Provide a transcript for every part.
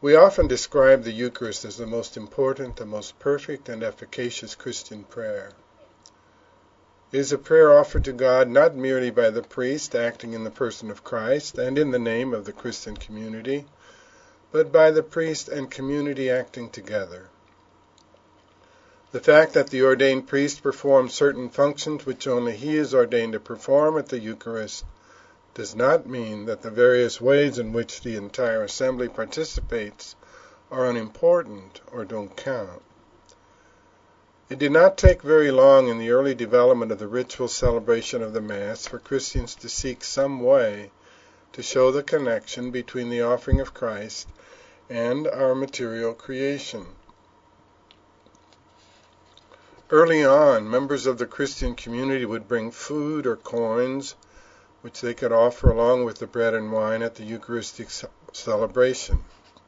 We often describe the Eucharist as the most important, the most perfect, and efficacious Christian prayer. It is a prayer offered to God not merely by the priest acting in the person of Christ and in the name of the Christian community, but by the priest and community acting together. The fact that the ordained priest performs certain functions which only he is ordained to perform at the Eucharist does not mean that the various ways in which the entire assembly participates are unimportant or don't count. It did not take very long in the early development of the ritual celebration of the Mass for Christians to seek some way to show the connection between the offering of Christ and our material creation. Early on, members of the Christian community would bring food or coins which they could offer along with the bread and wine at the Eucharistic celebration.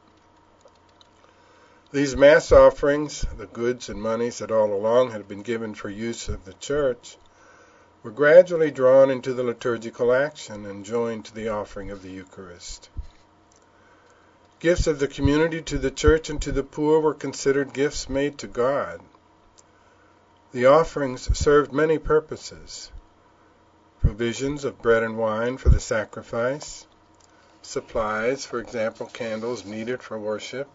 These Mass offerings, the goods and monies that all along had been given for use of the Church, were gradually drawn into the liturgical action and joined to the offering of the Eucharist. Gifts of the community to the Church and to the poor were considered gifts made to God. The offerings served many purposes: provisions of bread and wine for the sacrifice, supplies, for example, candles needed for worship,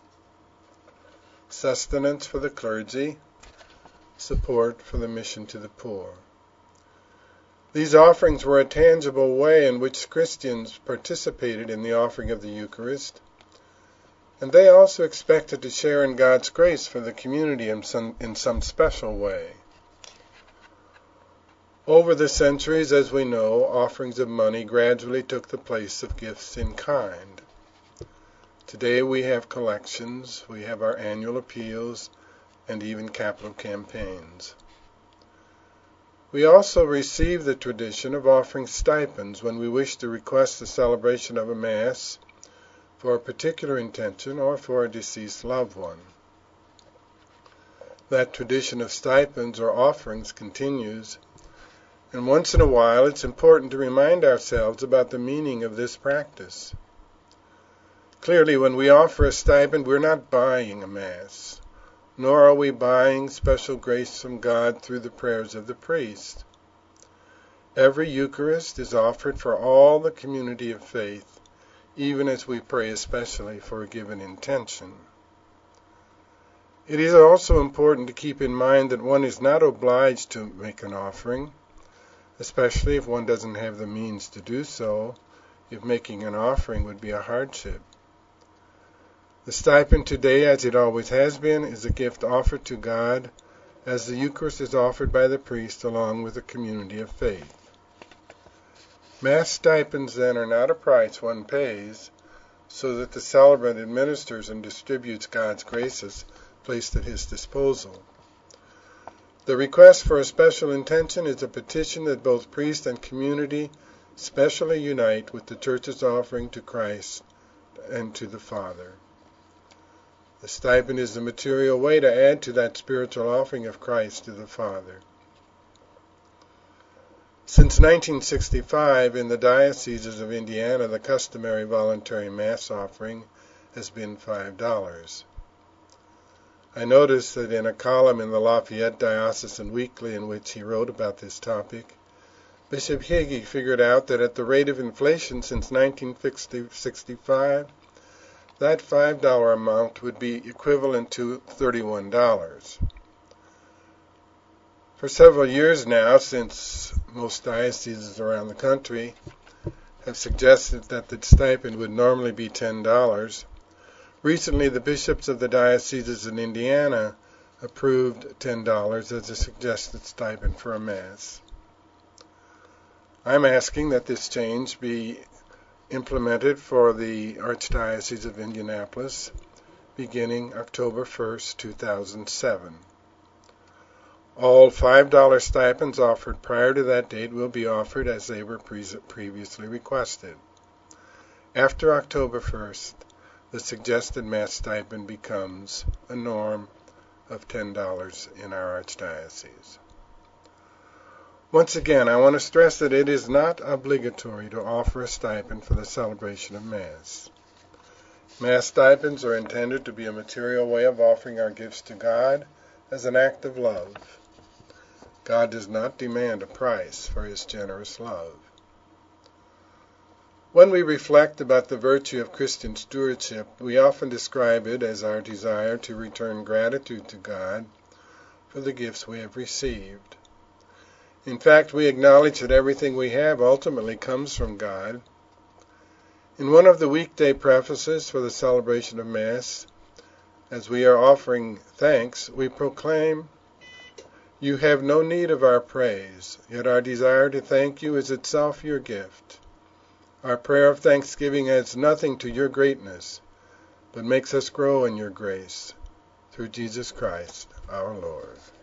sustenance for the clergy, support for the mission to the poor. These offerings were a tangible way in which Christians participated in the offering of the Eucharist, and they also expected to share in God's grace for the community in some special way. Over the centuries, as we know, offerings of money gradually took the place of gifts in kind. Today we have collections, we have our annual appeals, and even capital campaigns. We also receive the tradition of offering stipends when we wish to request the celebration of a Mass for a particular intention or for a deceased loved one. That tradition of stipends or offerings continues, and once in a while it's important to remind ourselves about the meaning of this practice. Clearly, when we offer a stipend, we're not buying a Mass, nor are we buying special grace from God through the prayers of the priest. Every Eucharist is offered for all the community of faith, even as we pray especially for a given intention. It is also important to keep in mind that one is not obliged to make an offering, especially if one doesn't have the means to do so, if making an offering would be a hardship. The stipend today, as it always has been, is a gift offered to God as the Eucharist is offered by the priest along with the community of faith. Mass stipends, then, are not a price one pays, so that the celebrant administers and distributes God's graces placed at his disposal. The request for a special intention is a petition that both priest and community specially unite with the Church's offering to Christ and to the Father. The stipend is the material way to add to that spiritual offering of Christ to the Father. Since 1965, in the dioceses of Indiana, the customary voluntary Mass offering has been $5. I noticed that in a column in the Lafayette Diocesan Weekly in which he wrote about this topic, Bishop Hagee figured out that at the rate of inflation since 1965, that $5 amount would be equivalent to $31. For several years now, since most dioceses around the country have suggested that the stipend would normally be $10, recently the bishops of the dioceses in Indiana approved $10 as a suggested stipend for a Mass. I'm asking that this change be implemented for the Archdiocese of Indianapolis beginning October 1st, 2007. All $5 stipends offered prior to that date will be offered as they were previously requested. After October 1st, the suggested Mass stipend becomes a norm of $10 in our Archdiocese. Once again, I want to stress that it is not obligatory to offer a stipend for the celebration of Mass. Mass stipends are intended to be a material way of offering our gifts to God as an act of love. God does not demand a price for his generous love. When we reflect about the virtue of Christian stewardship, we often describe it as our desire to return gratitude to God for the gifts we have received. In fact, we acknowledge that everything we have ultimately comes from God. In one of the weekday prefaces for the celebration of Mass, as we are offering thanks, we proclaim, "You have no need of our praise, yet our desire to thank you is itself your gift. Our prayer of thanksgiving adds nothing to your greatness, but makes us grow in your grace, through Jesus Christ our Lord."